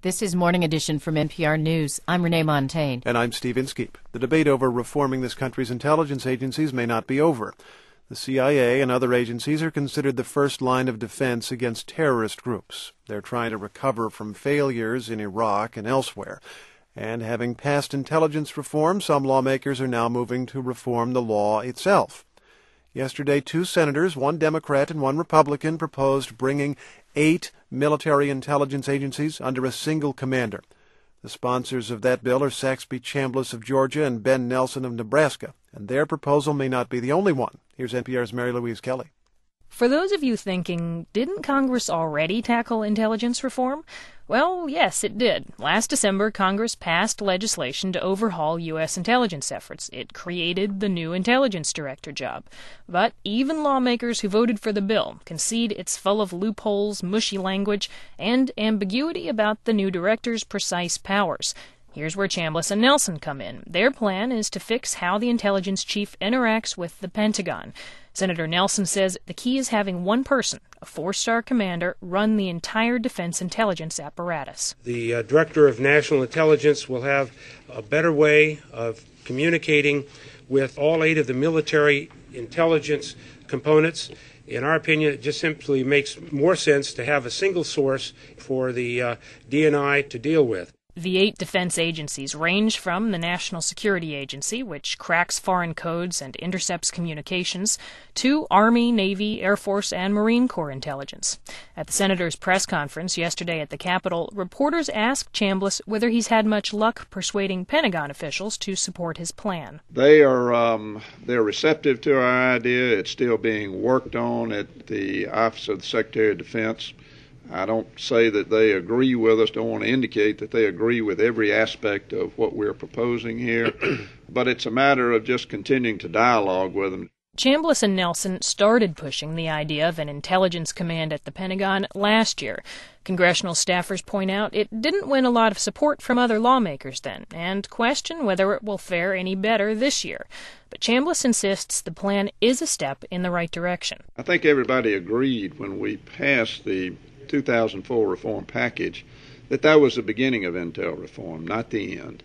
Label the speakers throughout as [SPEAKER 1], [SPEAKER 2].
[SPEAKER 1] This is Morning Edition from NPR News. I'm Renee Montaigne.
[SPEAKER 2] And I'm Steve Inskeep. The debate over reforming this country's intelligence agencies may not be over. The CIA and other agencies are considered the first line of defense against terrorist groups. They're trying to recover from failures in Iraq and elsewhere. And having passed intelligence reform, some lawmakers are now moving to reform the law itself. Yesterday, 2 senators, 1 Democrat and 1 Republican, proposed bringing 8 military intelligence agencies under a single commander. The sponsors of that bill are Saxby Chambliss of Georgia and Ben Nelson of Nebraska, and their proposal may not be the only one. Here's NPR's Mary Louise Kelly.
[SPEAKER 3] For those of you thinking, didn't Congress already tackle intelligence reform? Well, yes, it did. Last December, Congress passed legislation to overhaul U.S. intelligence efforts. It created the new intelligence director job. But even lawmakers who voted for the bill concede it's full of loopholes, mushy language, and ambiguity about the new director's precise powers. Here's where Chambliss and Nelson come in. Their plan is to fix how the intelligence chief interacts with the Pentagon. Senator Nelson says the key is having one person, a 4-star commander, run the entire defense intelligence apparatus.
[SPEAKER 4] The Director of National Intelligence will have a better way of communicating with all 8 of the military intelligence components. In our opinion, it just simply makes more sense to have a single source for the DNI to deal with.
[SPEAKER 3] The 8 defense agencies range from the National Security Agency, which cracks foreign codes and intercepts communications, to Army, Navy, Air Force, and Marine Corps intelligence. At the Senator's press conference yesterday at the Capitol, reporters asked Chambliss whether he's had much luck persuading Pentagon officials to support his plan.
[SPEAKER 5] They're receptive to our idea. It's still being worked on at the Office of the Secretary of Defense. I don't say that they agree with us, don't want to indicate that they agree with every aspect of what we're proposing here, but it's a matter of just continuing to dialogue with them.
[SPEAKER 3] Chambliss and Nelson started pushing the idea of an intelligence command at the Pentagon last year. Congressional staffers point out it didn't win a lot of support from other lawmakers then, and question whether it will fare any better this year. But Chambliss insists the plan is a step in the right direction.
[SPEAKER 5] I think everybody agreed when we passed the 2004 reform package that was the beginning of intel reform, not the end.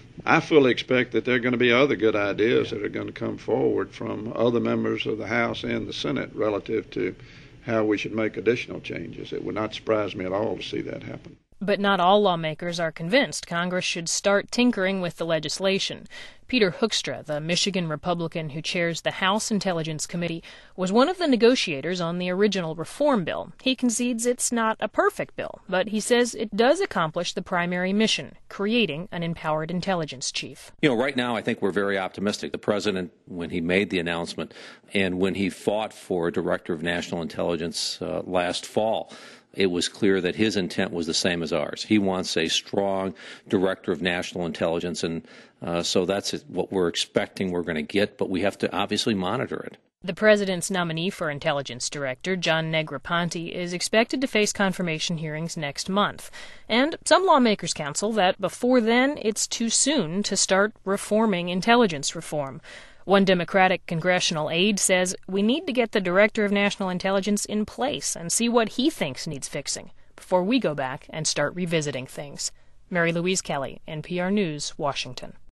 [SPEAKER 5] I fully expect that there are going to be other good ideas that are going to come forward from other members of the House and the Senate relative to how we should make additional changes. It would not surprise me at all to see that happen.
[SPEAKER 3] But not all lawmakers are convinced Congress should start tinkering with the legislation. Peter Hoekstra, the Michigan Republican who chairs the House Intelligence Committee, was one of the negotiators on the original reform bill. He concedes it's not a perfect bill, but he says it does accomplish the primary mission, creating an empowered intelligence chief.
[SPEAKER 6] Right now I think we're very optimistic. The president, when he made the announcement and when he fought for a director of national intelligence last fall, it was clear that his intent was the same as ours. He wants a strong director of national intelligence, and so that's what we're expecting we're going to get, but we have to obviously monitor it.
[SPEAKER 3] The president's nominee for intelligence director, John Negroponte, is expected to face confirmation hearings next month. And some lawmakers counsel that before then it's too soon to start reforming intelligence reform. One Democratic congressional aide says we need to get the Director of National Intelligence in place and see what he thinks needs fixing before we go back and start revisiting things. Mary Louise Kelly, NPR News, Washington.